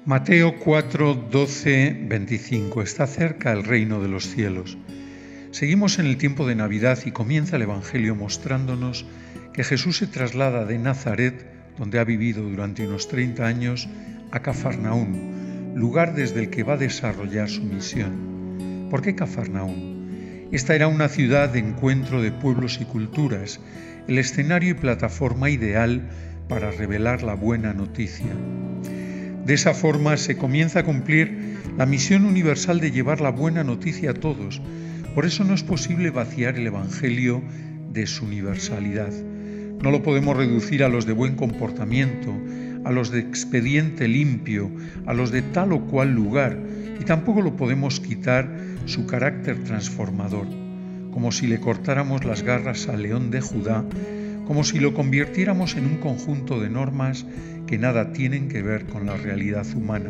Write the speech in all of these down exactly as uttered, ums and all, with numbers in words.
Mateo cuatro, doce, veinticinco. Está cerca el reino de los cielos. Seguimos en el tiempo de Navidad y comienza el Evangelio mostrándonos que Jesús se traslada de Nazaret, donde ha vivido durante unos treinta años, a Cafarnaún, lugar desde el que va a desarrollar su misión. ¿Por qué Cafarnaún? Esta era una ciudad de encuentro de pueblos y culturas, el escenario y plataforma ideal para revelar la buena noticia. De esa forma se comienza a cumplir la misión universal de llevar la buena noticia a todos. Por eso no es posible vaciar el Evangelio de su universalidad. No lo podemos reducir a los de buen comportamiento, a los de expediente limpio, a los de tal o cual lugar, y tampoco lo podemos quitar su carácter transformador, como si le cortáramos las garras al león de Judá, como si lo convirtiéramos en un conjunto de normas que nada tienen que ver con la realidad humana.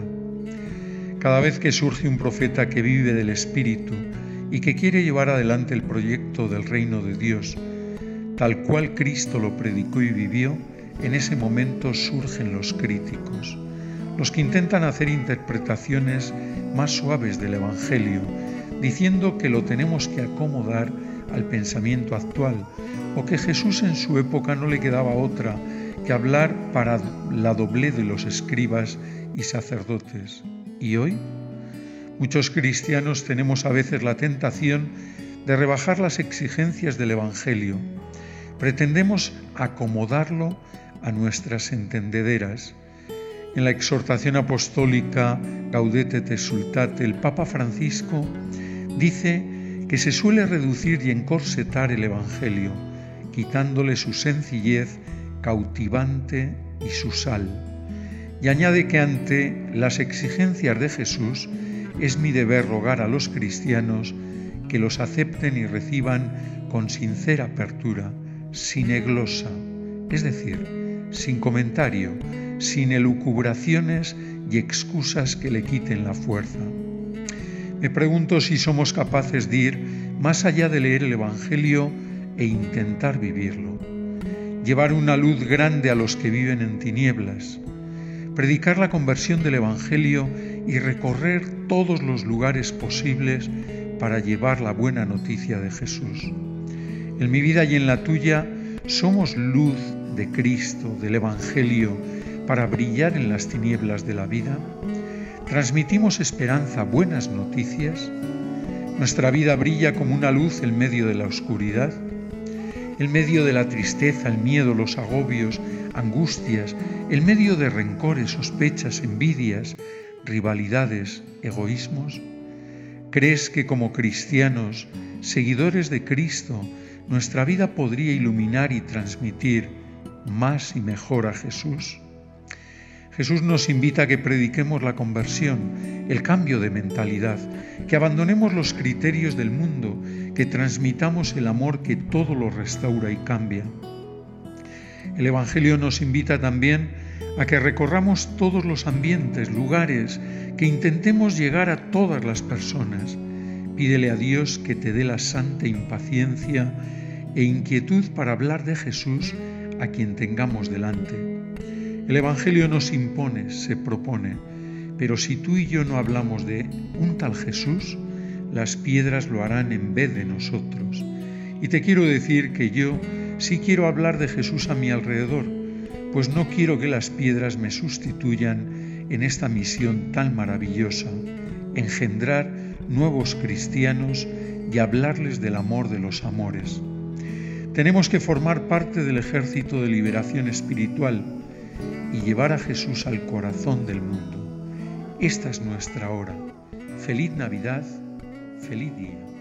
Cada vez que surge un profeta que vive del Espíritu y que quiere llevar adelante el proyecto del reino de Dios, tal cual Cristo lo predicó y vivió, en ese momento surgen los críticos, los que intentan hacer interpretaciones más suaves del Evangelio, diciendo que lo tenemos que acomodar al pensamiento actual, o que Jesús en su época no le quedaba otra que hablar para la doblez de los escribas y sacerdotes. ¿Y hoy? Muchos cristianos tenemos a veces la tentación de rebajar las exigencias del Evangelio. Pretendemos acomodarlo a nuestras entendederas. En la exhortación apostólica Gaudete et Exsultate, el Papa Francisco dice que se suele reducir y encorsetar el Evangelio, quitándole su sencillez cautivante y su sal. Y añade que ante las exigencias de Jesús es mi deber rogar a los cristianos que los acepten y reciban con sincera apertura, sin eglosa, es decir, sin comentario, sin elucubraciones y excusas que le quiten la fuerza. Me pregunto si somos capaces de ir más allá de leer el Evangelio e intentar vivirlo. Llevar una luz grande a los que viven en tinieblas, predicar la conversión del Evangelio y recorrer todos los lugares posibles para llevar la buena noticia de Jesús. En mi vida y en la tuya somos luz de Cristo, del Evangelio, para brillar en las tinieblas de la vida. Transmitimos esperanza, buenas noticias. Nuestra vida brilla como una luz en medio de la oscuridad. En medio de la tristeza, el miedo, los agobios, angustias, en medio de rencores, sospechas, envidias, rivalidades, egoísmos. ¿Crees que como cristianos, seguidores de Cristo, nuestra vida podría iluminar y transmitir más y mejor a Jesús? Jesús nos invita a que prediquemos la conversión, el cambio de mentalidad, que abandonemos los criterios del mundo, que transmitamos el amor que todo lo restaura y cambia. El Evangelio nos invita también a que recorramos todos los ambientes, lugares, que intentemos llegar a todas las personas. Pídele a Dios que te dé la santa impaciencia e inquietud para hablar de Jesús a quien tengamos delante. El Evangelio nos impone, se propone, pero si tú y yo no hablamos de un tal Jesús, las piedras lo harán en vez de nosotros. Y te quiero decir que yo sí quiero hablar de Jesús a mi alrededor, pues no quiero que las piedras me sustituyan en esta misión tan maravillosa, engendrar nuevos cristianos y hablarles del amor de los amores. Tenemos que formar parte del ejército de liberación espiritual y llevar a Jesús al corazón del mundo. Esta es nuestra hora. Feliz Navidad, feliz día.